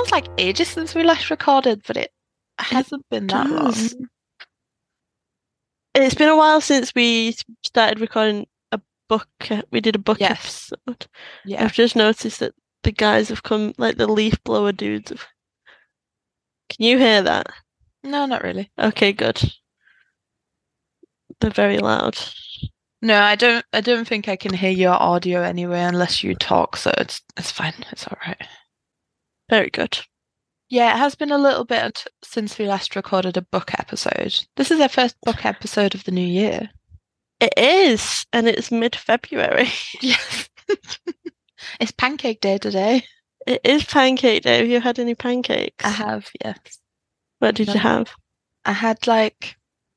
feels like ages since we last recorded, but it It hasn't been that does. long. It's been a while since we started recording a book. We did a book Yes. episode. Yeah. I've just noticed that the guys have come, like the leaf blower dudes. Can you hear that? No, not really. Okay, good. They're very loud. No, I don't think I can hear your audio anyway unless you talk, so it's fine. It's all right. Very good. Yeah, it has been a little bit since we last recorded a book episode. This is our first book episode of the new year. It is, and it's mid-February. Yes. It's Pancake Day today. It is Pancake Day. Have you had any pancakes? I have, yes. What did you have? I had like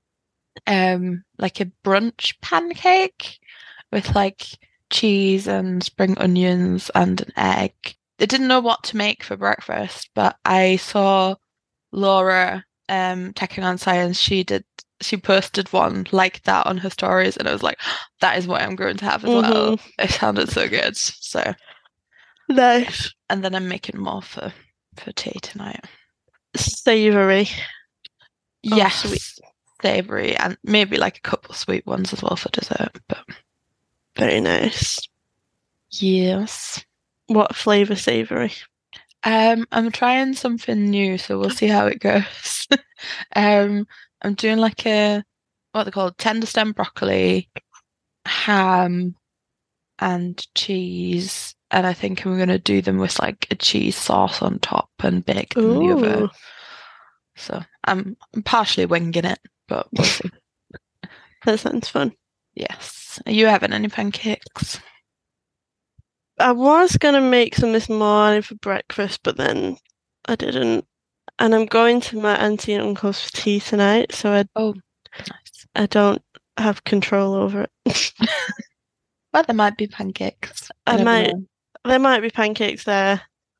a brunch pancake with like cheese and spring onions and an egg. I didn't know what to make for breakfast, but I saw Laura Taking on Science. She posted one like that on her stories, and I was like, that is what I'm going to have as well. It sounded so good. So Nice. and then I'm making more for tea tonight. Savoury. Yes, sweet. savory, and maybe like a couple sweet ones as well for dessert. But Very nice. yes. What flavour savoury? I'm trying something new, so we'll see how it goes. I'm doing like what they call tender stem broccoli, ham, and cheese, and I think I'm gonna do them with like a cheese sauce on top and bake them in the oven. Ooh, So I'm partially winging it, but we'll see. that sounds fun. Yes. Are you having any pancakes? I was gonna make some this morning for breakfast, but then I didn't. And I'm going to my auntie and uncle's for tea tonight, so Oh, nice. I don't have control over it. Well, there might be pancakes. I You never might, know. there might be pancakes there.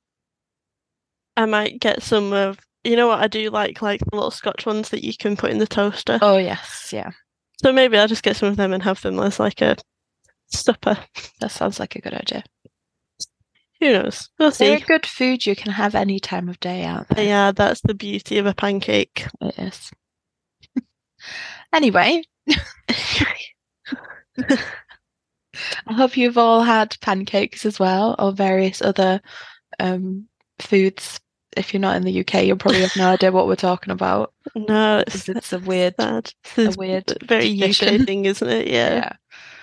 I might get some of, you know what I do like the little Scotch ones that you can put in the toaster. Oh, yes, yeah. So maybe I'll just get some of them and have them as like a supper. That sounds like a good idea. Who knows? We'll They're see. good food you can have any time of day, aren't they? Yeah, that's the beauty of a pancake. It is. Anyway, I hope you've all had pancakes as well, or various other foods. If you're not in the UK, you'll probably have no idea what we're talking about. No, It's a weird, sad. a It's weird a very tradition. UK thing, isn't it? Yeah. Yeah.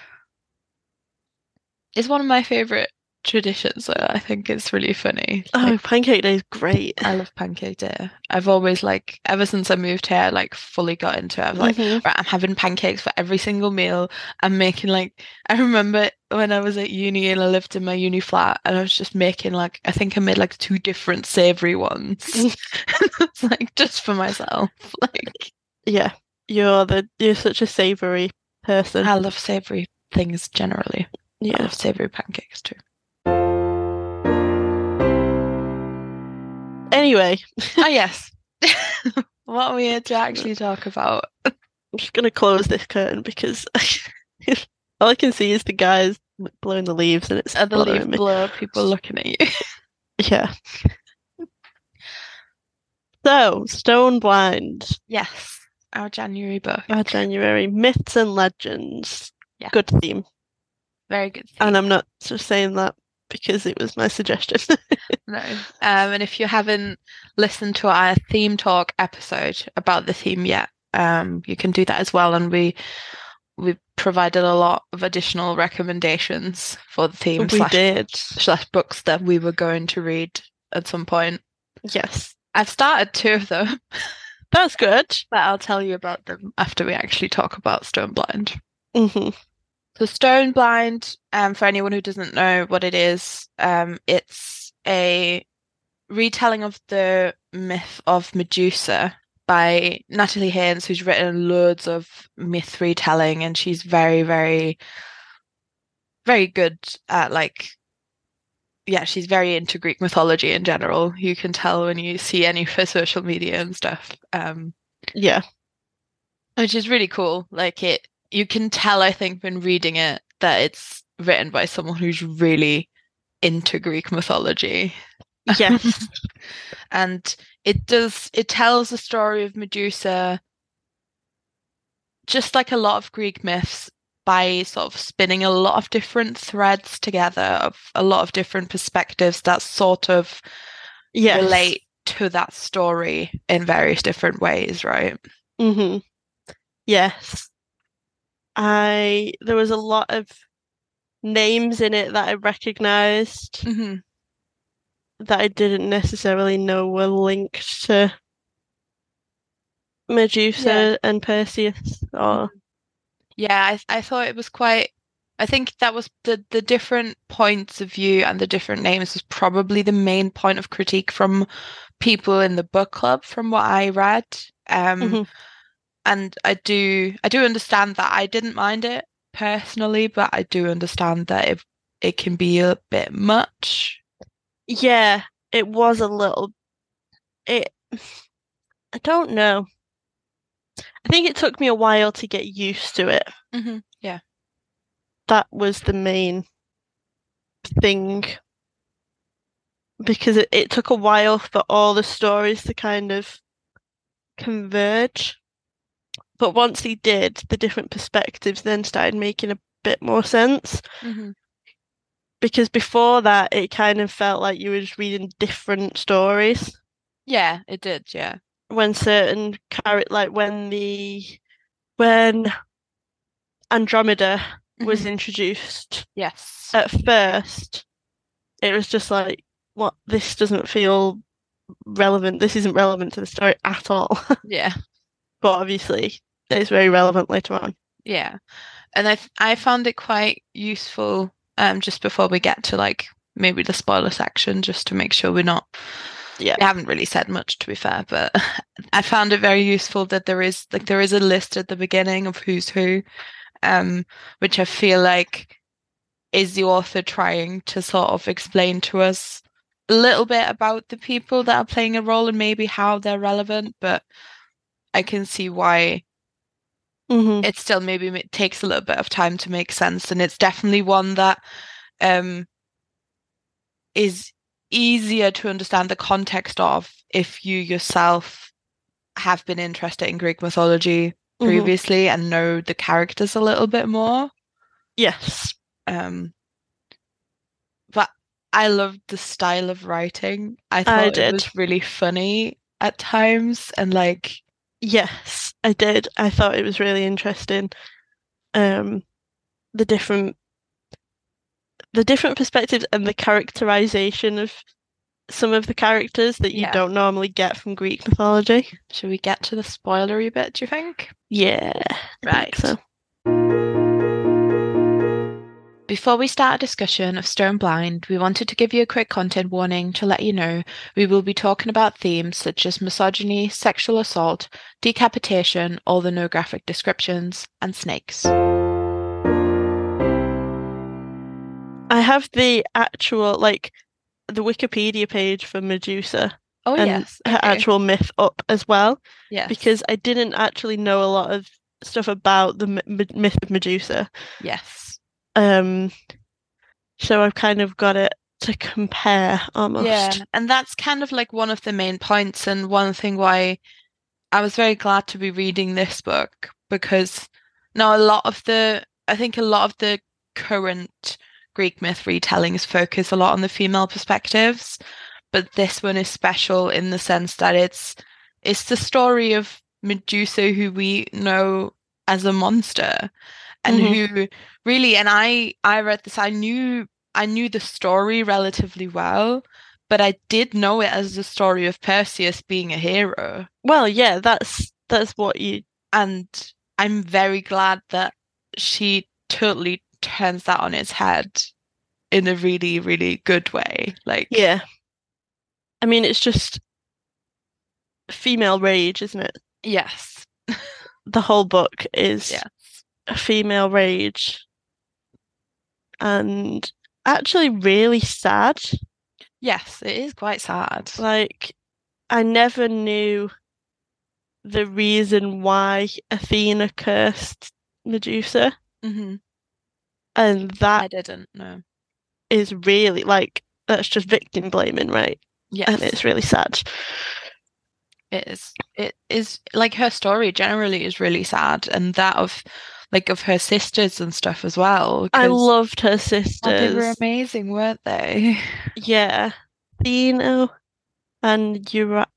It's one of my favorite traditions, so I think it's really funny. Oh, Like, Pancake Day is great. I love Pancake Day. I've always like ever since I moved here, I like fully got into it. I was like, hmm right, I'm having pancakes for every single meal. I'm making like I remember when I was at uni and I lived in my uni flat and I was just making like I think I made like two different savory ones. It's like just for myself. Like Yeah, you're such a savoury person. I love savory things generally. I Yeah. love savory pancakes too. Anyway, Oh yes. What are we here to actually talk about? I'm just gonna close this curtain because all I can see is the guys blowing the leaves and it's Are the leaf bothering me. blower people looking at you? Yeah. So, Stone Blind, Yes, our January book. our January myths and legends. Yeah. Good theme. Very good And theme. I'm not just saying that because it was my suggestion. No. And if you haven't listened to our theme talk episode about the theme yet, you can do that as well. And we provided a lot of additional recommendations for the theme We did. slash books that we were going to read at some point. Yes. I've started two of them, That's good. but I'll tell you about them after we actually talk about Stone Blind. hmm So Stone Blind, for anyone who doesn't know what it is, it's a retelling of the myth of Medusa by Natalie Haynes, who's written loads of myth retelling, and she's very, very, very good at she's very into Greek mythology in general. You can tell when you see any of her social media and stuff. Yeah. Which is really cool. You can tell, I think, when reading it, that it's written by someone who's really into Greek mythology. Yes. And it tells the story of Medusa just like a lot of Greek myths by sort of spinning a lot of different threads together of a lot of different perspectives that sort of Yes. relate to that story in various different ways, right? hmm Yes. There was a lot of names in it that I recognized Hmm. that I didn't necessarily know were linked to Yeah. Medusa and Perseus or Yeah, I thought it was quite. I think that was the different points of view and the different names was probably the main point of critique from people in the book club, from what I read. Um, Mhm. and I do understand that. I didn't mind it personally, but I do understand that it can be a bit much. Yeah, it was a little it I don't know. I think it took me a while to get used to it. Yeah. That was the main thing because it took a while for all the stories to kind of converge. But once he did, the different perspectives then started making a bit more sense. Hmm. Because before that, it kind of felt like you were just reading different stories. Yeah, it did. Yeah. When certain character, like when Andromeda was Hmm. introduced, Yes. at first, it was just like, what, this doesn't feel relevant. This isn't relevant to the story at all. Yeah. But obviously, it's very relevant later on. Yeah. And I found it quite useful just before we get to like maybe the spoiler section, just to make sure Yeah. we haven't really said much to be fair, but I found it very useful that there is a list at the beginning of who's who, which I feel like is the author trying to sort of explain to us a little bit about the people that are playing a role and maybe how they're relevant, but I can see why hmm it still maybe takes a little bit of time to make sense, and it's definitely one that um, is easier to understand the context of if you yourself have been interested in Greek mythology hmm previously and know the characters a little bit more. Yes, Um, but I loved the style of writing. I I thought it did. was really funny at times and like, Yes, I did. I thought it was really interesting. Um, the different the different perspectives and the characterization of some of the characters that you yeah. don't normally get from Greek mythology. Should we get to the spoilery bit, do you think? Yeah, I think Right. so. Before we start a discussion of Stone Blind, we wanted to give you a quick content warning to let you know we will be talking about themes such as misogyny, sexual assault, decapitation, all the no graphic descriptions, and snakes. I have the actual the Wikipedia page for Medusa Oh, and yes. her Okay. actual myth up as well Yes. because I didn't actually know a lot of stuff about the myth of Medusa. Yes. Um, so I've kind of got it to compare Yeah. almost. And that's kind of like one of the main points, and one thing why I was very glad to be reading this book because now I think a lot of the current Greek myth retellings focus a lot on the female perspectives, but this one is special in the sense that it's the story of Medusa who we know as a monster and hmm who really, and I read this, I knew the story relatively well, but I did know it as the story of Perseus being a hero. Well, yeah, that's what you. And I'm very glad that she totally turns that on its head in a really, really good way. Like, Yeah, I mean, it's just female rage, isn't it? yes. The whole book is Yeah. a female rage and actually really sad. Yes, it is quite sad. Like, I never knew the reason why Athena cursed Medusa, Hmm. and that I didn't know. is really that's just victim blaming, right? and Yes, it's really sad. it is. It is like her story generally is really sad, and that of like of her sisters and stuff as well, I because loved her oh, they were sisters. amazing, weren't they? Yeah. Thino and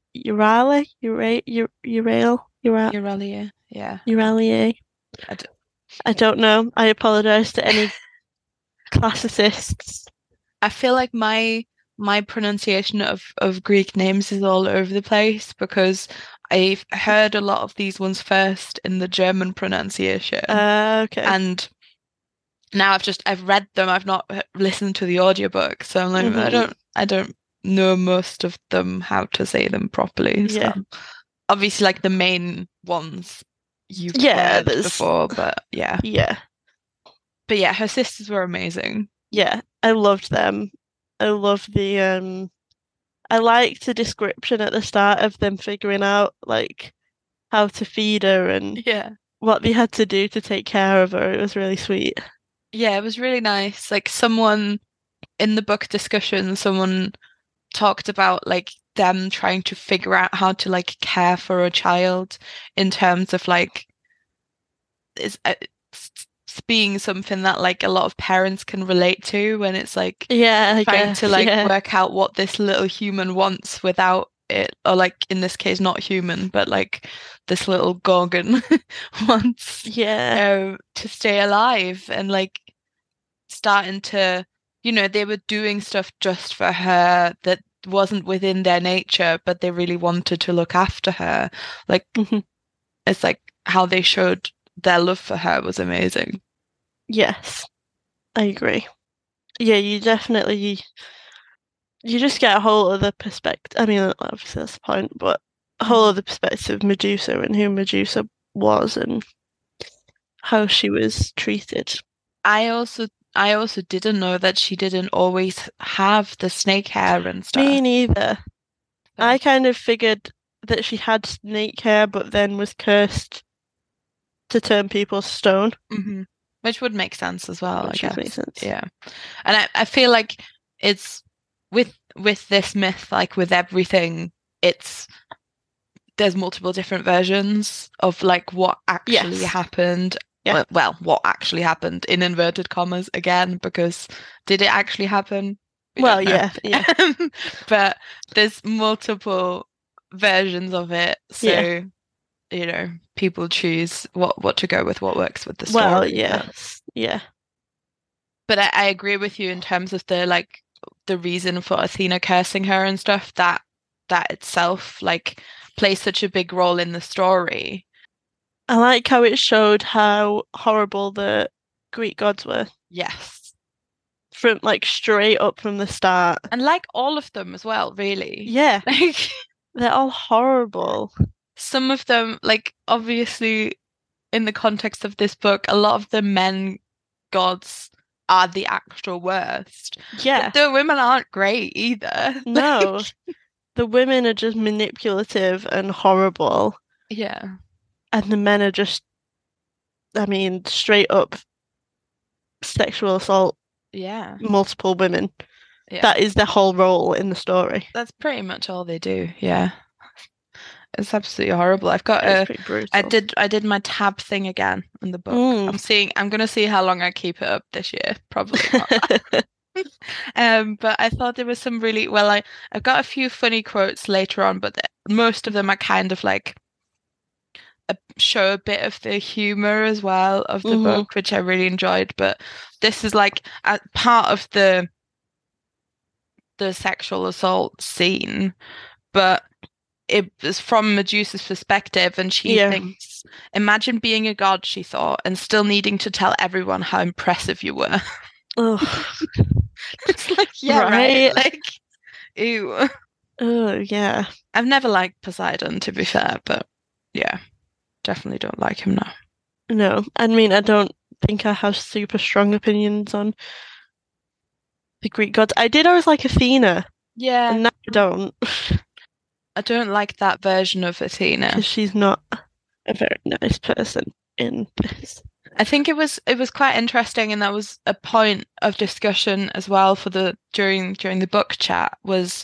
Euralia, yeah. Euralia. I d I don't know. I apologize to any classicists. I feel like my pronunciation of Greek names is all over the place because I've heard a lot of these ones first in the German pronunciation, Okay. and now I've read them. I've not listened to the audiobook, so I'm like Hmm. I don't know most of them how to say them properly. So Yeah. obviously like the main ones you've Yeah, heard there's before, but yeah. yeah. But yeah, her sisters were amazing. Yeah. I loved them. I love I liked the description at the start of them figuring out like how to feed her and Yeah. what they had to do to take care of her. It was really sweet. Yeah, it was really nice. Like someone in the book discussion, someone talked about like them trying to figure out how to like care for a child in terms of like it's being something that like a lot of parents can relate to when it's like Yeah, I trying to guess. like Yeah. work out what this little human wants without it, or like in this case not human but like this little gorgon wants Yeah. to stay alive, and like starting to, they were doing stuff just for her that wasn't within their nature, but they really wanted to look after her. Like, Hmm. it's like how they showed their love for her was amazing. Yes, I agree. Yeah, you just get a whole other perspective. I mean, obviously that's the point, but a whole Mhm. other perspective of Medusa and who Medusa was and how she was treated. I also I also didn't know that she didn't always have the snake hair and Me stuff. neither. So, I kind of figured that she had snake hair, but then was cursed to turn people to stone, mhm. Which would make sense as well, I which would make guess. sense. Yeah. And I feel like it's with this myth, like with everything, it's there's multiple different versions of like what actually Yes. happened. Yeah. Well, what actually happened in inverted commas again, because did it actually happen? We Well, don't know. yeah, yeah, But there's multiple versions of it. yeah. So, people choose what to go with, what works with the Well, story. But yes, yeah. but I agree with you in terms of the reason for Athena cursing her and stuff, that itself like plays such a big role in the story. I like how it showed how horrible the Greek gods were Yes. from like straight up from the start. And like all of them as well, really. Yeah, Like they're all horrible. some of them, like obviously in the context of this book, a lot of the men gods are the actual worst. Yeah, But the women aren't great either. no, the women are just manipulative and horrible, Yeah. and the men are just, I mean, straight up sexual assault Yeah. multiple women. Yeah. That is their whole role in the story. That's pretty much all they do. Yeah. It's absolutely horrible. I've got It's a pretty I brutal. did I did my tab thing again in the book. Mm. I'm gonna see how long I keep it up this year. Probably not. But I thought there was some really well, I've got a few funny quotes later on, but most of them are kind of like show a bit of the humor as well of the Hmm. book, which I really enjoyed. But this is like a part of the sexual assault scene, but it was from Medusa's perspective, and she Yeah. thinks, imagine being a god, she thought, and still needing to tell everyone how impressive you were. Ugh. It's like, yeah, right? Right. Like, ew. Oh, yeah. I've never liked Poseidon, to be fair, but yeah, definitely don't like him now. No, I mean, I don't think I have super strong opinions on the Greek gods. I did always like Athena, Yeah, and now I don't, I don't like that version of Athena. because she's not a very nice person in this. I think it was quite interesting, and that was a point of discussion as well for the during the book chat was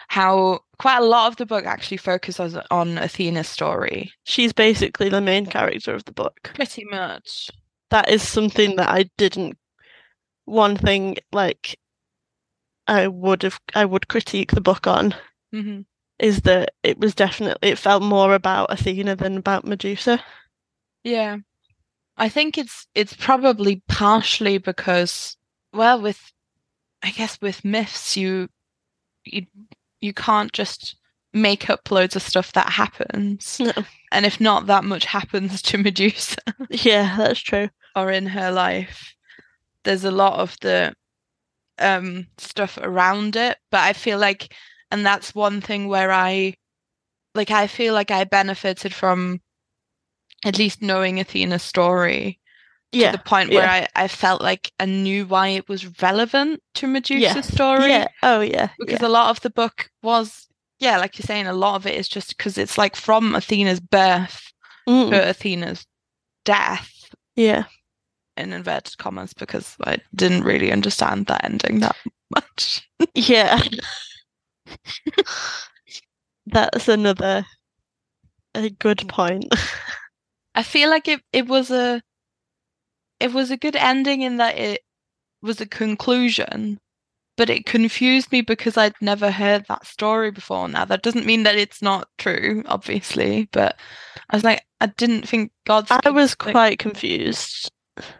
how quite a lot of the book actually focuses on Athena's story. She's basically the main character of the book. Pretty much. That is something that I didn't. One thing like I would critique the book on Hmm. is that it felt more about Athena than about Medusa. Yeah. I think it's probably partially because, well, I guess with myths you you can't just make up loads of stuff that happens. No. And if not that much happens to Medusa Yeah, that's true. or in her life, there's a lot of the stuff around it. But I feel like, and that's one thing where I feel like I benefited from at least knowing Athena's story to Yeah, the point where I felt like I knew why it was relevant to Medusa's story. Yeah. Oh, yeah. Because a lot of the book was, yeah, like you're saying, a lot of it is just because it's like from Athena's birth to Athena's death, Yeah. in inverted commas, because I didn't really understand that ending that much. Yeah. That's another a good point. I feel like it was a good ending in that it was a conclusion, but it confused me because I'd never heard that story before. Now, that doesn't mean that it's not true, obviously, but I was like, I didn't think I was quite confused.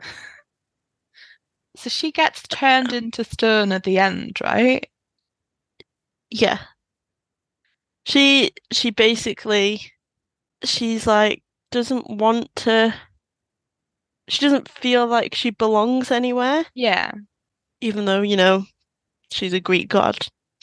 So she gets turned into stone at the end, right? Yeah. She basically she's like doesn't want to she doesn't feel like she belongs anywhere, Yeah. even though, she's a Greek god.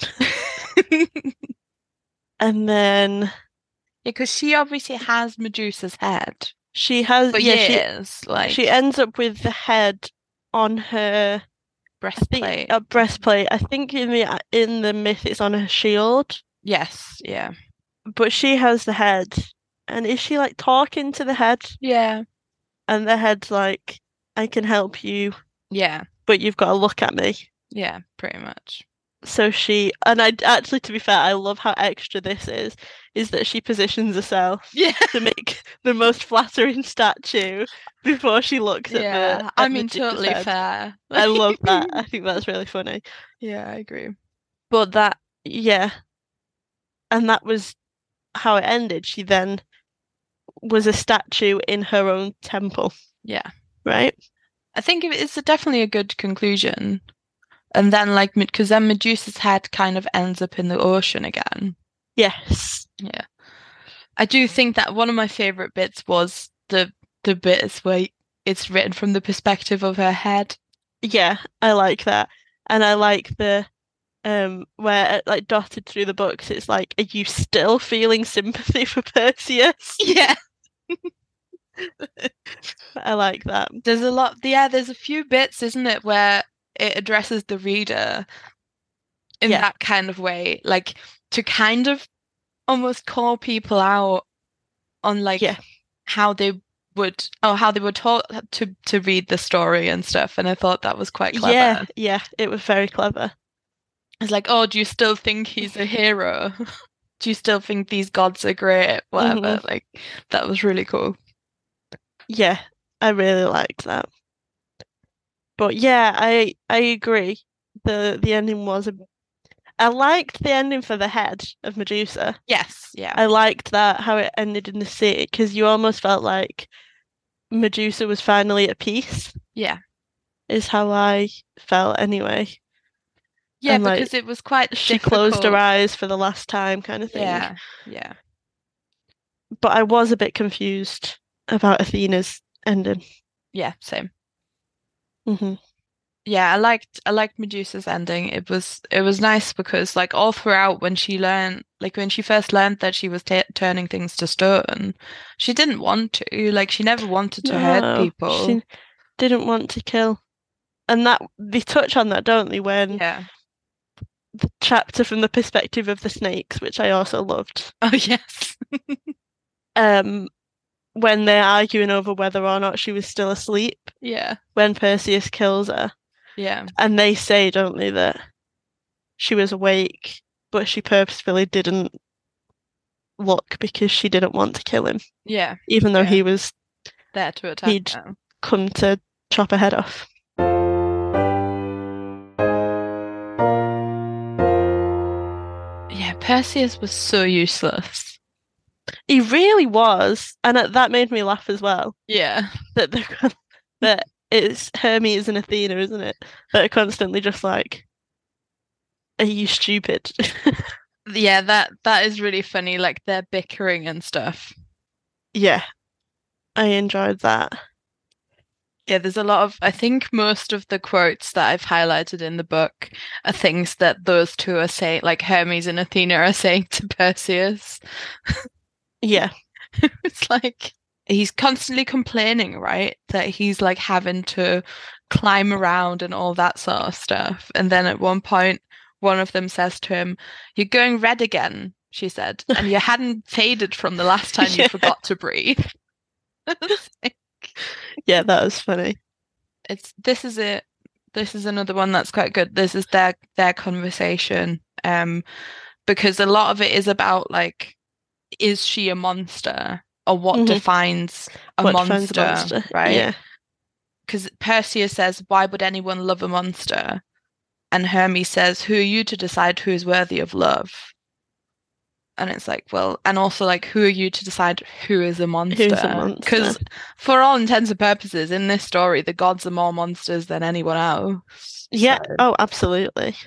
And then Because she obviously has Medusa's head she has for years, she ends up with the head on her breastplate. A breastplate. I think in the myth it's on her shield. Yes, yeah. But she has the head. And is she like talking to the head? Yeah. And the head's like, I can help you. Yeah. But you've got to look at me. Yeah, pretty much. So and I actually, to be fair, I love how extra this is that she positions herself to make the most flattering statue before she looks at the I mean, totally head. Fair. I love that. I think that's really funny. Yeah, I agree. But yeah. And that was how it ended. She then was a statue in her own temple. Yeah. Right? I think it's definitely a good conclusion. And then, because then Medusa's head kind of ends up in the ocean again. Yes. Yeah. I do think that one of my favorite bits was the bits where it's written from the perspective of her head. Yeah, I like that. And I like the where like dotted through the books, it's like, are you still feeling sympathy for Perseus? Yeah. I like that. There's a few bits, isn't it, where it addresses the reader in that kind of way, like to kind of almost call people out on how they would taught to read the story and stuff, and I thought that was quite clever. Yeah, it was very clever. It's like, oh, do you still think he's a hero? Do you still think these gods are great? Whatever. Like, that was really cool. Yeah, I really liked that. But yeah, I agree. The ending was I liked the ending for the head of Medusa. Yes, yeah. I liked that how it ended in the sea because you almost felt like Medusa was finally at peace. Yeah. Is how I felt anyway. Yeah, because it was quite she difficult. Closed her eyes for the last time kind of thing. Yeah, yeah. But I was a bit confused about Athena's ending. Yeah, same. Mm-hmm. Yeah, I liked Medusa's ending. It was nice because all throughout when she first learned that she was turning things to stone, she didn't want to. She never wanted to hurt people. She didn't want to kill. And that they touch on that, don't they, when the chapter from the perspective of the snakes, which I also loved. Oh yes. When they're arguing over whether or not she was still asleep. Yeah. When Perseus kills her. Yeah. And they say, don't they, that she was awake, but she purposefully didn't look because she didn't want to kill him, Yeah. even though Yeah. he'd There to attack them. come to chop her head off. Yeah, Perseus was so useless. He really was, and that made me laugh as well. Yeah. That that it's Hermes and Athena, isn't it? That are constantly just like, "Are you stupid?" Yeah, that is really funny, like they're bickering and stuff. Yeah, I enjoyed that. Yeah, there's a lot of, I think most of the quotes that I've highlighted in the book are things that those two are saying, like Hermes and Athena are saying to Perseus. Yeah, It's like he's constantly complaining, right? That he's like having to climb around and all that sort of stuff. And then at one point, one of them says to him, "You're going red again," she said, "and you hadn't faded from the last time you yeah, forgot to breathe." It's like- yeah, that was funny. it's this is it. This is another one that's quite good. This is their conversation. Because a lot of it is about like, is she a monster? Or what hmm defines a What defines a monster, monster? right? Yeah, Because Perseus says, "Why would anyone love a monster?" And Hermes says, "Who are you to decide who is worthy of love?" And it's like, well, and also like, who are you to decide who is a who's a monster? monster? Because for all intents and purposes, in this story, the gods are more monsters than anyone else. Yeah. Oh, absolutely.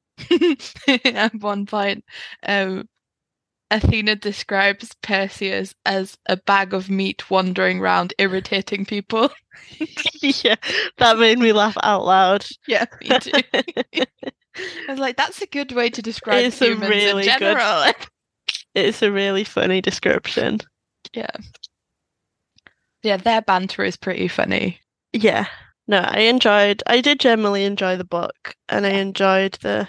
At one point, um, Athena describes Perseus as a bag of meat wandering around, irritating people. Yeah, that made me laugh out loud. Yeah, me too. I was like, that's a good way to describe It's a humans in really good. general. It's a really funny description. Yeah. Yeah, their banter is pretty funny. Yeah. No, I did generally enjoy the book, and I enjoyed the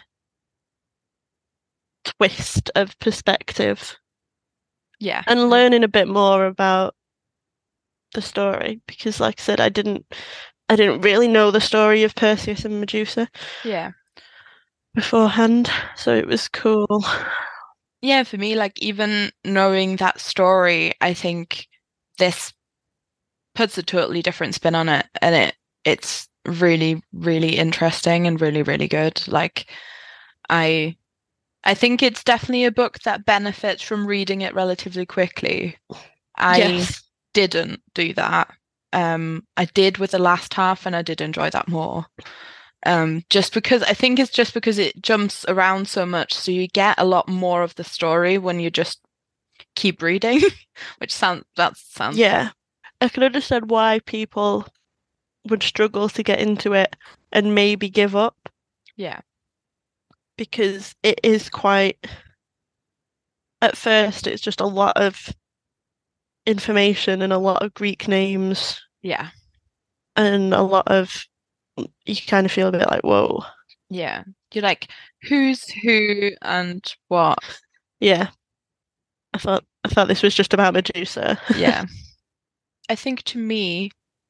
twist of perspective Yeah. and learning a bit more about the story because like I said, I didn't really know the story of Perseus and Medusa Yeah. beforehand, so it was cool. Yeah, for me, like even knowing that story, I think this puts a totally different spin on it, and it's really, really interesting and really, really good. Like I I think it's definitely a book that benefits from reading it relatively quickly. I Yes. didn't do that. I did with the last half, and I did enjoy that more. Just because I think it's just because it jumps around so much, so you get a lot more of the story when you just keep reading, which sounds Yeah. I can understand why people would struggle to get into it and maybe give up yeah, because it is quite, at first, it's just a lot of information and a lot of Greek names yeah, and a lot of, you kind of feel a bit like, whoa. yeah. You're like, who's who and what? Yeah. I thought this was just about Medusa. Yeah. I think to me,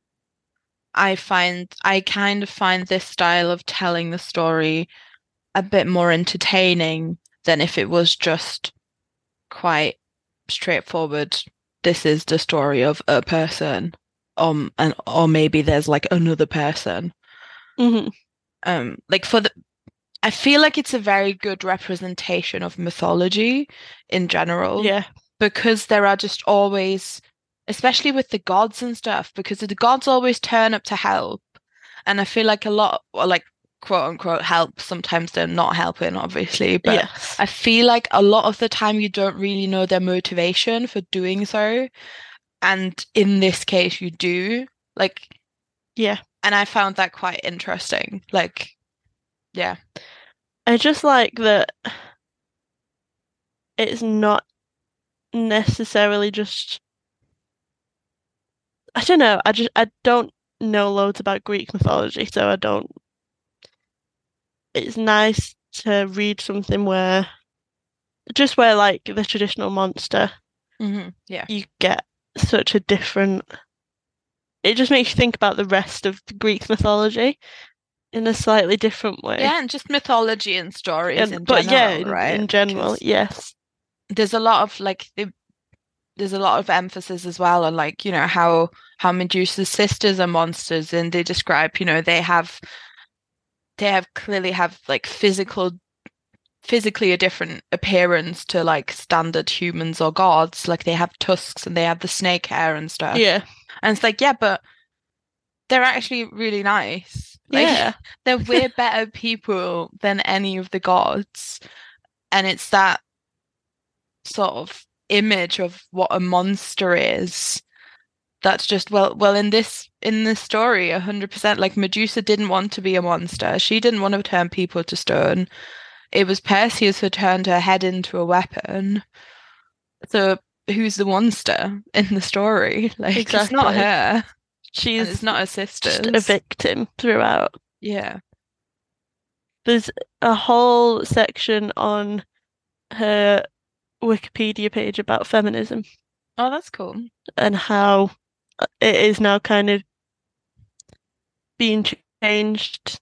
I kind of find this style of telling the story a bit more entertaining than if it was just quite straightforward. This is the story of a person, and or maybe there's like another person. hmm Like for the, I feel like it's a very good representation of mythology in general Yeah. because there are just always, especially with the gods and stuff, because the gods always turn up to help. And I feel like a lot, or like quote unquote help, sometimes they're not helping, obviously, but Yes. I feel like a lot of the time you don't really know their motivation for doing so. And in this case, you do. Like, Yeah. and I found that quite interesting. Like, yeah. I just like that it's not necessarily just, I don't know, I don't know loads about Greek mythology, so I don't, it's nice to read something where, just where like the traditional monster, Yeah. you get such a different, it just makes you think about the rest of the Greek mythology in a slightly different way. Yeah, and just mythology and stories in But yeah, general, right? in general, Because yes. there's a lot of there's a lot of emphasis as well on like, how Medusa's sisters are monsters, and they describe, they have clearly have like physically a different appearance to like standard humans or gods. Like they have tusks and they have the snake hair and stuff. Yeah. And it's like, yeah, but they're actually really nice. Like Yeah. they're way better people than any of the gods. And it's that sort of image of what a monster is. That's just well in this story, 100%. Like Medusa didn't want to be a monster. She didn't want to turn people to stone. It was Perseus who turned her head into a weapon. So who's the monster in the story? Like it's not Exactly. her, and it's She's not her just a sisters. victim throughout. Yeah. There's a whole section on her Wikipedia page about feminism Oh, that's cool. and how it is now kind of being changed,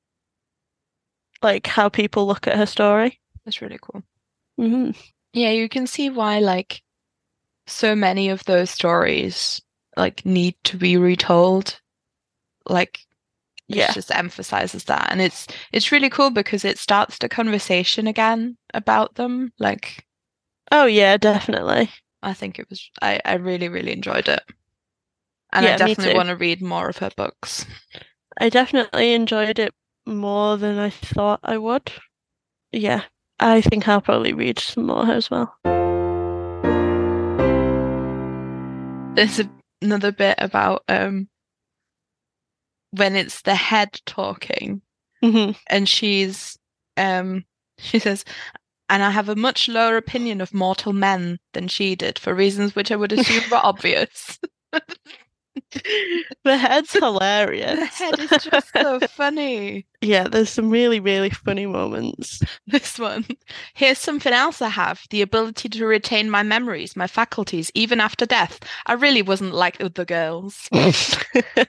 like how people look at her story. That's really cool. Hmm. Yeah, you can see why like so many of those stories like need to be retold. Like it Yeah. just emphasizes that, and it's really cool because it starts the conversation again about them. Like Oh yeah, definitely. I think I really, really enjoyed it. And I Yeah, me definitely too. want to read more of her books. I definitely enjoyed it more than I thought I would. Yeah, I think I'll probably read some more as well. There's another bit about when it's the head talking, Hmm. and she says, and I have a much lower opinion of mortal men than she did for reasons which I would assume were obvious. The head's The hilarious. head is just so funny. Yeah, there's some really, really funny moments. This one. Here's something else I have, the ability to retain my memories, my faculties, even after death. I really wasn't like other girls. I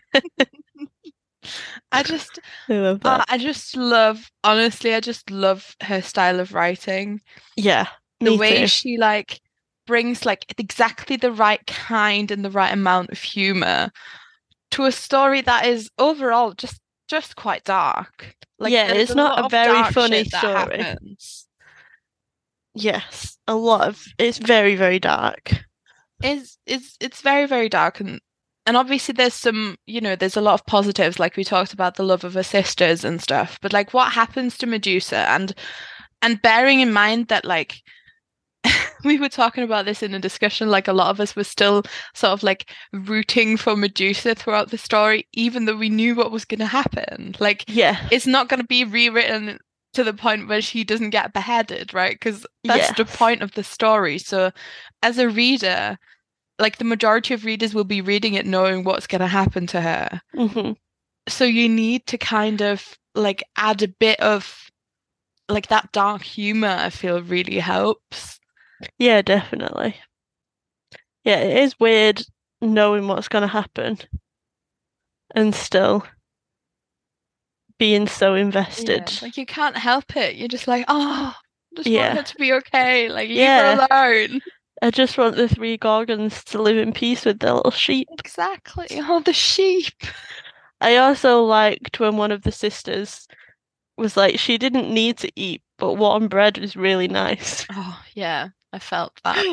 I just, love that. honestly, I just love her style of writing. Yeah, The me way too. she like brings like exactly the right kind and the right amount of humor to a story that is overall just quite dark. Like Yeah, there's it's a not lot a of very dark funny shit that story. happens. Yes, a lot of it's very, very dark. It's very, very dark, and obviously there's some, there's a lot of positives, like we talked about the love of her sisters and stuff, but like what happens to Medusa, and bearing in mind that like we were talking about this in a discussion, like a lot of us were still sort of like rooting for Medusa throughout the story, even though we knew what was going to happen. Like, Yeah, it's not going to be rewritten to the point where she doesn't get beheaded, right? Because that's the yes. point of the story. So, as a reader, like the majority of readers will be reading it knowing what's going to happen to her. Hmm. So, you need to kind of like add a bit of like that dark humor, I feel really helps. Yeah, definitely. Yeah, it is weird knowing what's going to happen and still being so Yeah, invested. like you can't help it. You're just like, oh, just want Yeah, her to be okay. Like, leave her yeah. alone. I just want the three Gorgons to live in peace with their little sheep. Exactly. Oh, the sheep. I also liked when one of the sisters was like, she didn't need to eat, but warm bread was really nice. Oh, yeah, I felt that.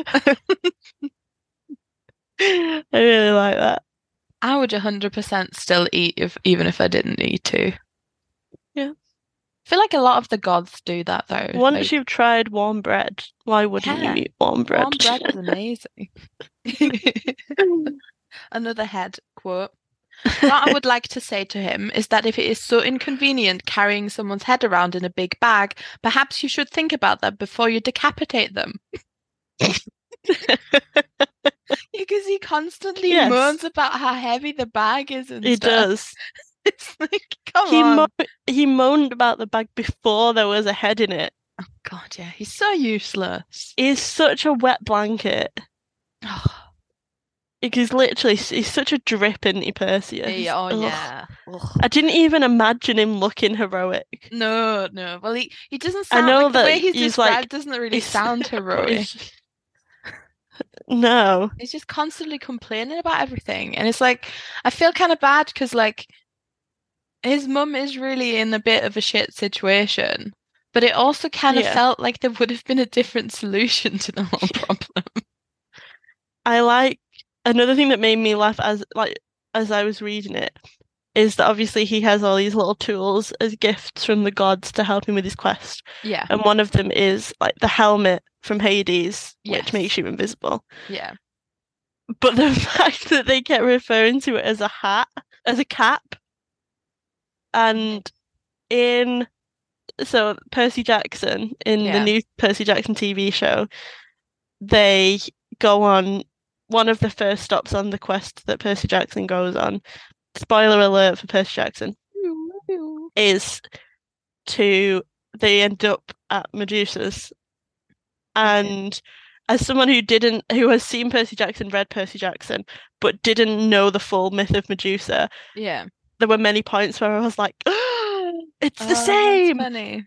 I really like that. I would 100% still eat even if I didn't need to. I Yeah. feel like a lot of the gods do that though. Once Like, you've tried warm bread, why wouldn't you yeah, eat warm bread? warm bread is amazing. Another head quote. What I would like to say to him is that if it is so inconvenient carrying someone's head around in a big bag, perhaps you should think about that before you decapitate them. Because he constantly Yes, moans about how heavy the bag is and he stuff. does. It's like, come He mo on. he moaned about the bag before there was a head in it. God, yeah, he's so useless. He's such a wet blanket. Oh, he's such a drip, isn't he, Perseus? Oh Ugh. yeah. Ugh. I didn't even imagine him looking heroic. No, no. Well, he doesn't I sound know like the that way he's he's like described doesn't really he's sound but heroic. he's no. He's just constantly complaining about everything. And it's like I feel kind of bad because like his mum is really in a bit of a shit situation. But it also kind of Yeah. felt like there would have been a different solution to the whole problem. I like another thing that made me laugh as I was reading it is that obviously he has all these little tools as gifts from the gods to help him with his quest. Yeah. And one of them is like the helmet from Hades, which Yes. makes you invisible. Yeah. But the fact that they kept referring to it as a hat, as a cap, and in so Percy Jackson in the Yeah. new Percy Jackson TV show, they go on one of the first stops on the quest that Percy Jackson goes on. Spoiler alert for Percy Jackson is they end up at Medusa's. And as someone who has seen Percy Jackson, read Percy Jackson, but didn't know the full myth of Medusa, Yeah. there were many points where I was like, oh, it's the That's same. funny.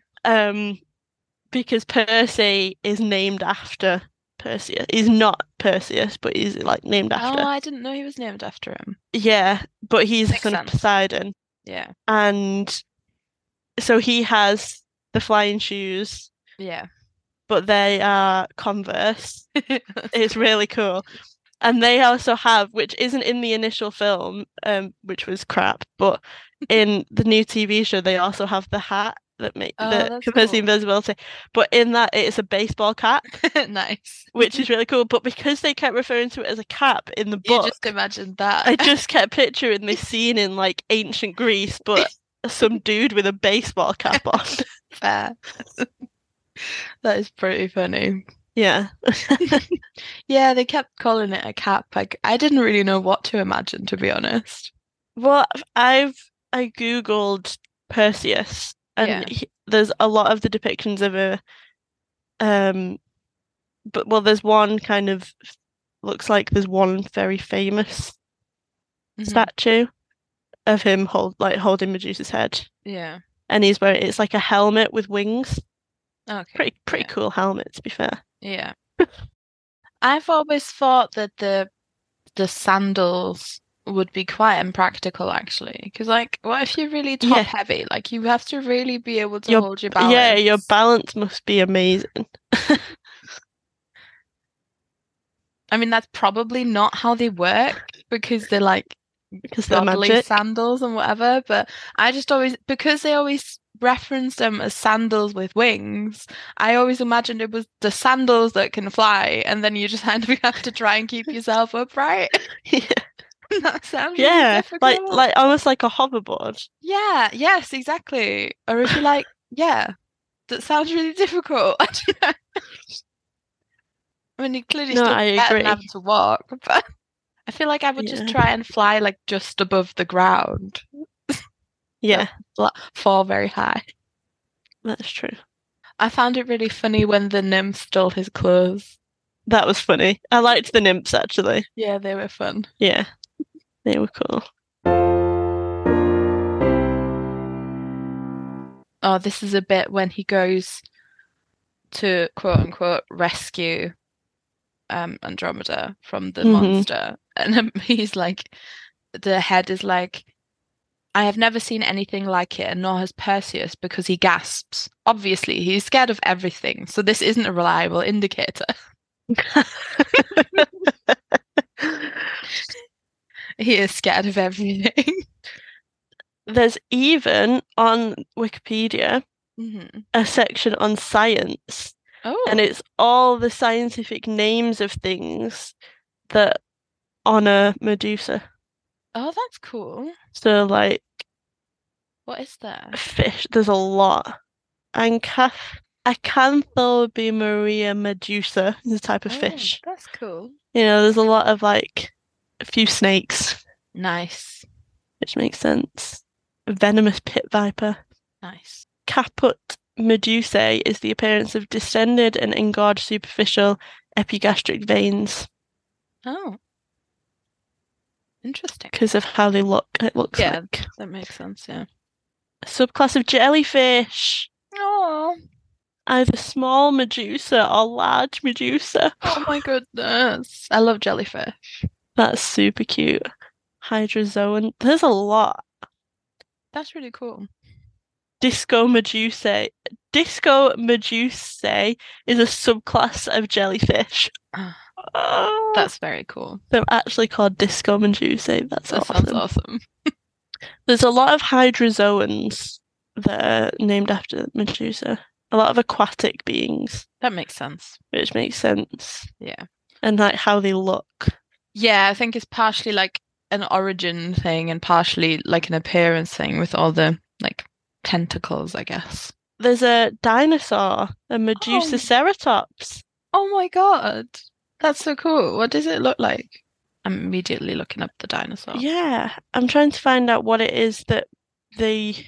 Because Percy is named after Perseus. He's not Perseus, but he's like named Oh, after. I didn't know he was named after him. Yeah, but he's the Makes son of sense. Poseidon. Yeah. And so he has the flying shoes, Yeah. but they are Converse. It's really cool. And they also have, which isn't in the initial film, which was crap, but in the new TV show, they also have the hat that that's covers the cool. invisibility. But in that, it's a baseball cap, Nice. which is really cool. But because they kept referring to it as a cap in the You book, just imagined that. I just kept picturing this scene in like ancient Greece, but some dude with a baseball cap on. Fair. That is pretty funny. Yeah. Yeah, they kept calling it a cap. Like I didn't really know what to imagine, to be honest. Well, I Googled Perseus, and Yeah. there's a lot of the depictions of but well, there's one kind of looks like there's one very famous Mhm. statue of him holding Medusa's head, Yeah. and he's wearing it's like a helmet with wings. Okay. Pretty Yeah. cool helmet, to be fair. Yeah. I've always thought that the sandals would be quite impractical actually. Because like what if you're really top Yeah. heavy? Like you have to really be able to Your hold your Yeah, your balance. balance must be amazing. I mean, that's probably not how they work because they're like Because they're godly magic. sandals and whatever. But I just always, because they always reference them as sandals with wings, I always imagined it was the sandals that can fly, and then you just kind of have to try and keep yourself upright. Yeah. That sounds really Yeah, difficult. like almost like a hoverboard. Yeah, yes, exactly. Or if you like, yeah, that sounds really difficult. I mean, you clearly No, still I better than agree. having to walk, but I feel like I would just Yeah. try and fly like just above the ground, Yeah, fall very high. that's true. I found it really funny when the nymph stole his clothes. That was funny. I liked the nymphs actually. Yeah, they were fun. Yeah, they were cool. Oh, this is a bit when he goes to quote unquote rescue Andromeda from the monster, and he's like, the head is like, I have never seen anything like it, and nor has Perseus, because he gasps. Obviously, he's scared of everything, so this isn't a reliable indicator. He is scared of everything. There's even on Wikipedia Mhm. a section on science, and Oh, it's all the scientific names of things that honor Medusa. oh, that's cool. So like What is there? fish, there's a lot. And Acanthobia medusa is a type of Oh, fish. that's cool. You know, there's a lot of like a few snakes, Nice, which makes sense. A venomous pit viper. nice. Caput medusae is the appearance of distended and engorged superficial epigastric veins. Oh, Interesting. because of how they look. It looks Yeah, like that makes sense, yeah. a subclass of jellyfish, Oh, either small Medusa or large Medusa. oh my goodness. I love jellyfish. That's super cute. Hydrozoan. There's a lot. That's really cool. Disco Medusae. Disco Medusae is a subclass of jellyfish. Oh, That's very cool. they're actually called Disco Medusae. That's That sounds awesome. awesome. There's a lot of hydrozoans that are named after Medusa. A lot of aquatic beings, That makes sense. which makes sense. Yeah. And like how they look. Yeah, I think it's partially like an origin thing and partially like an appearance thing with all the like tentacles, I guess. There's a dinosaur, a Medusa Oh, ceratops. oh my God. That's so cool. What does it look like? I'm immediately looking up the dinosaur. Yeah, I'm trying to find out what it is that they,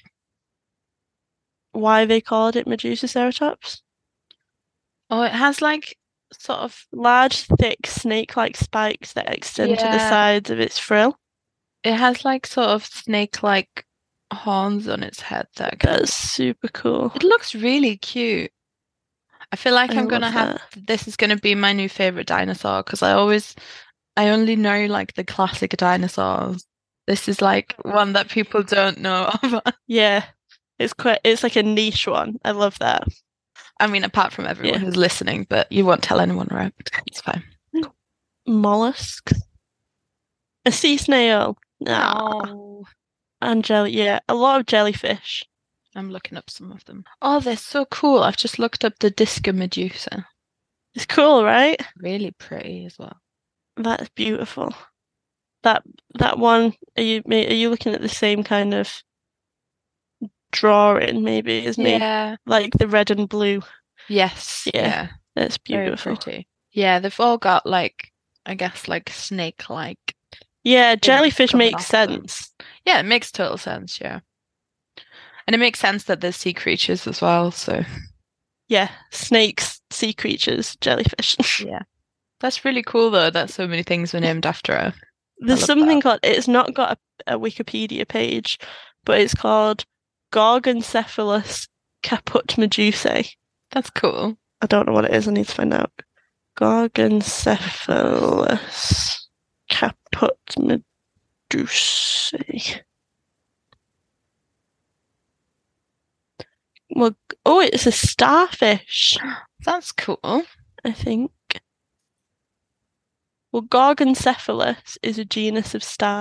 why they called it Medusa ceratops. Oh, it has like sort of, Large, thick, snake-like spikes that extend to the yeah, sides of its frill. it has like sort of snake-like horns on its head that kind That's super cool. It looks really cute. I feel like I I'm gonna love have that. this is gonna be my new favorite dinosaur because I only know like the classic dinosaurs. This is like one that people don't know of. Yeah, it's like a niche one. I love that. I mean, apart from everyone Yeah. who's listening, but you won't tell anyone, right? It's fine. Mollusks. A sea snail. Oh, Yeah, a lot of jellyfish. I'm looking up some of them. Oh, they're so cool. I've just looked up the Disco Medusa. It's cool, right? Really pretty as well. That's beautiful. That that one, are you looking at the same kind of drawing maybe as me? Yeah. Like the red and blue. Yes. Yeah, Yeah. that's Very beautiful. pretty. Yeah, they've all got like, I guess, like snake-like Yeah, things jellyfish coming makes off them. sense. Yeah, it makes total sense, yeah. And it makes sense that there's sea creatures as well, so Yeah, snakes, sea creatures, jellyfish. yeah. That's really cool though that so many things were named after her. I There's love something that. called, it's not got a Wikipedia page, but it's called Gorgoncephalus caput medusae. That's cool. I don't know what it is, I need to find out. Gorgoncephalus caput medusae. Well, oh, it's a starfish, That's cool. I think. Well, Gorgoncephalus is a genus of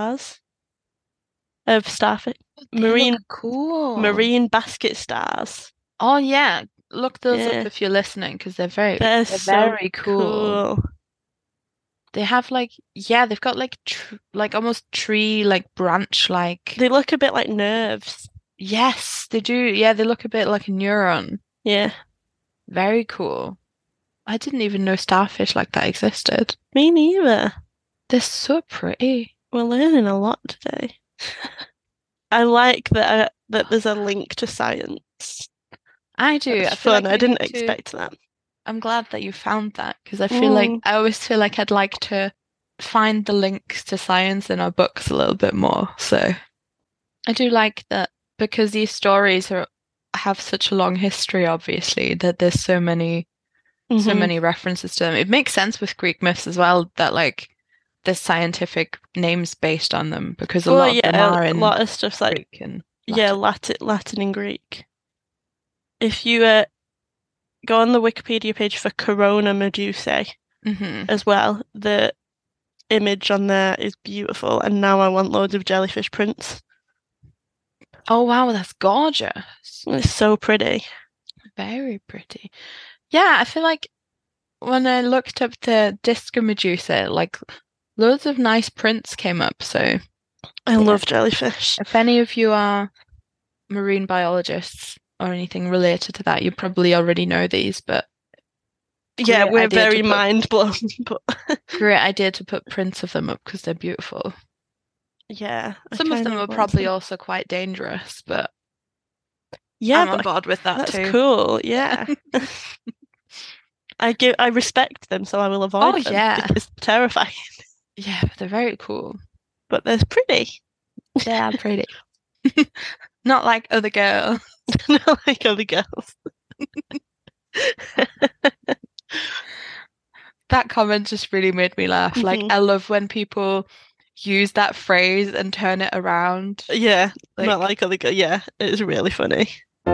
starfish, They marine look cool. marine basket stars. Oh yeah, look those up Yeah, if you're listening because they're they're so very cool. cool. They have like yeah, they've got like tr like almost tree like branch like They look a bit like nerves. yes, they do. Yeah, they look a bit like a neuron. Yeah, Very cool. I didn't even know starfish like that existed. me neither. They're so pretty. We're learning a lot today. I like that there's a link to science. I do. It's I feel fun. like I we didn't need to. expect that. I'm glad that you found that because I feel like I always feel like I'd like to find the links to science in our books a little bit more. So I do like that because these stories are have such a long history, obviously, that there's so hmm many references to them. It makes sense with Greek myths as well that like there's scientific names based on them because a Well, lot of them yeah, are a in lot of stuff's like Greek and yeah, Latin. Latin and Greek. If you go on the Wikipedia page for Corona Medusae Hmm. as well, the image on there is beautiful, and now I want loads of jellyfish prints. Oh wow, that's gorgeous. It's so pretty. Very pretty. Yeah, I feel like when I looked up the Disco Medusa, like loads of nice prints came up. So I yeah, love jellyfish. if any of you are marine biologists or anything related to that, you probably already know these, but Yeah, great we're idea to very put mind blown, but great idea to put prints of them up because they're beautiful. yeah, I Some of kind them of are want probably some. also quite dangerous, but Yeah, I'm on but board with that that's too. cool. Yeah. I respect them, so I will Oh avoid them yeah. because they're terrifying. Yeah, they're very cool. but they're pretty. They are pretty. Not like other girls. Not like other girls. That comment just really made me laugh. Like, Mhm. I love when people use that phrase and turn it around. Yeah, Like, not like other girls. Yeah, it's really funny.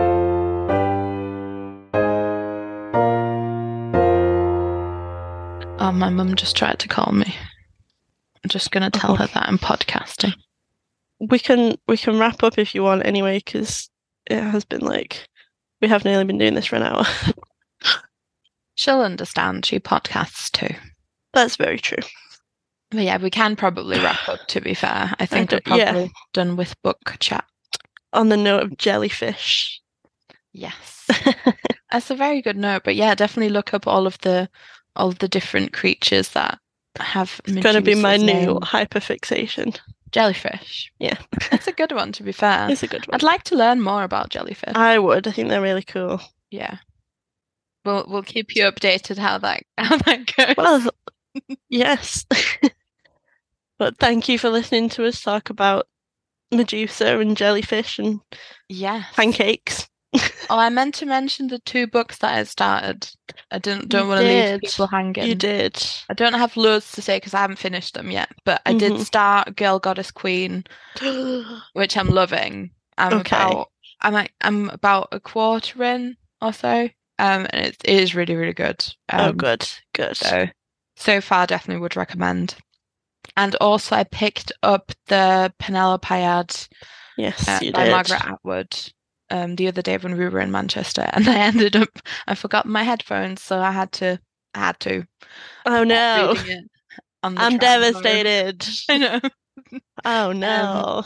oh, my mum just tried to call me. I'm just gonna tell her that I'm podcasting. We can wrap up if you want anyway, because it has been like we have nearly been doing this for an hour. She'll understand. She podcasts too. That's very true. But yeah, we can probably wrap up, to be fair. I think we're probably done with book chat. On the note of jellyfish. Yes. That's a very good note. But yeah, definitely look up all of the different creatures that have It's gonna be my Medusa's new name. hyperfixation. Jellyfish. Yeah. That's a good one, to be fair. It's a good one. I'd like to learn more about jellyfish. I would. I think they're really cool. Yeah. We'll keep you updated how that goes. Well, yes. But thank you for listening to us talk about Medusa and jellyfish and yes. pancakes. Oh, I meant to mention the 2 books that I started. I don't want to leave people hanging. You did. I don't have loads to say because I haven't finished them yet, but I did start Girl Goddess Queen, which I'm loving. I'm about a quarter in or so. And it is really, really good. Good. So far, definitely would recommend. And also, I picked up the Penelopiad by Margaret Atwood the other day when we were in Manchester, and I forgot my headphones, so I had to. Oh no! I'm devastated. I know. Oh no!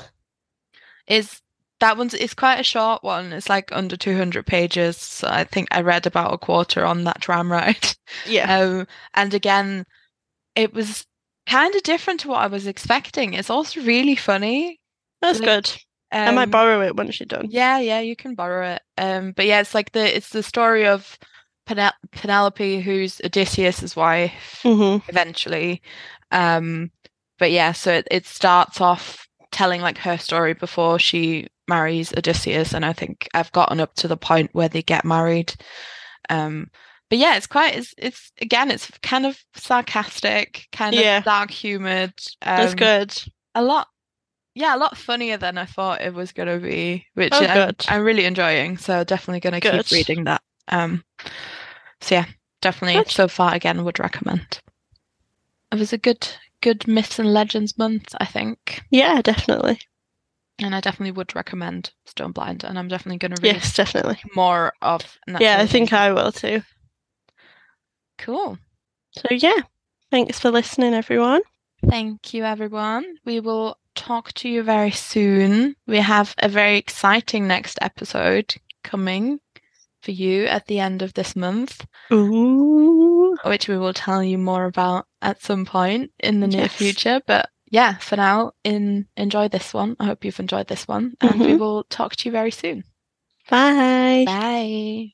It's quite a short one. It's like under 200 pages. So I think I read about a quarter on that tram ride. Yeah. And again, it was kind of different to what I was expecting. It's also really funny. That's good. I might borrow it once you're done. Yeah, you can borrow it. But yeah, it's the story of Penelope, who's Odysseus's wife, eventually. But yeah, so it starts off telling like her story before she marries Odysseus, and I think I've gotten up to the point where they get married. But yeah, it's kind of sarcastic, kind of dark humored. That's good. A lot funnier than I thought it was going to be, which I'm really enjoying. So definitely going to keep reading that. So yeah, definitely so far again would recommend. It was a good myths and legends month, I think. Yeah, definitely. And I definitely would recommend Stoneblind, and I'm definitely going to read definitely more of. Yeah, I think I will too. Cool. So yeah, thanks for listening, everyone. Thank you, everyone. We will talk to you very soon. We have a very exciting next episode coming for you at the end of this month. Ooh. Which we will tell you more about at some point in the near future. But yeah, for now, enjoy this one. I hope you've enjoyed this one, and we will talk to you very soon. Bye. Bye.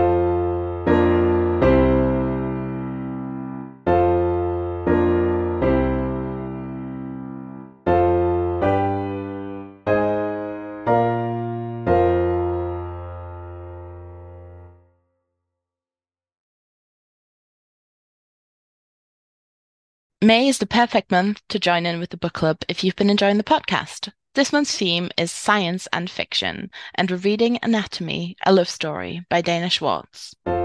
May is the perfect month to join in with the book club if you've been enjoying the podcast. This month's theme is science and fiction, and we're reading Anatomy, a Love Story by Dana Schwartz.